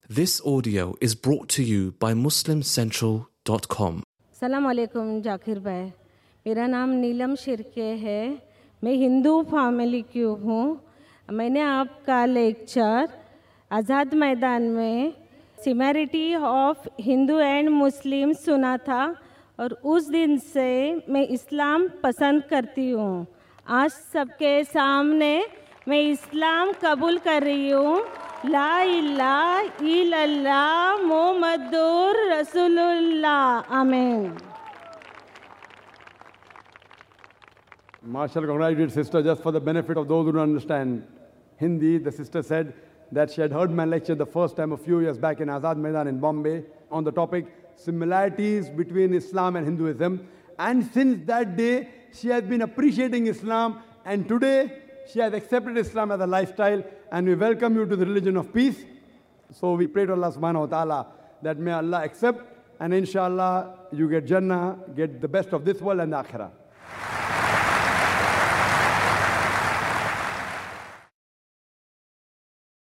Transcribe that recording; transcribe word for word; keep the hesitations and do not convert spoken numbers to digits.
This audio is brought to you by muslim central dot com. सलाम अलैकुम जाकिर भाई, मेरा नाम नीलम शिर्के है। मैं हिंदू फैमिली की हूँ। मैंने आपका लेक्चर आज़ाद मैदान में similarity of Hindu and Muslim सुना था और उस दिन से मैं इस्लाम पसंद करती हूँ। आज सबके सामने मैं इस्लाम कबूल कर रही हूँ। ला इलाहा इल्लल्लाह मुहम्मदुर रसूलुल्लाह। आमीन। Marshall congratulated sister just for the benefit of those who don't understand Hindi. The sister said that she had heard my lecture the first time a few years back in Azad Maidan in Bombay on the topic similarities between Islam and Hinduism. And since that day, she has been appreciating Islam, and today she has accepted Islam as a lifestyle, and we welcome you to the religion of peace. So we pray to Allah subhanahu wa ta'ala that may Allah accept, and inshallah you get Jannah, get the best of this world and the Akhirah.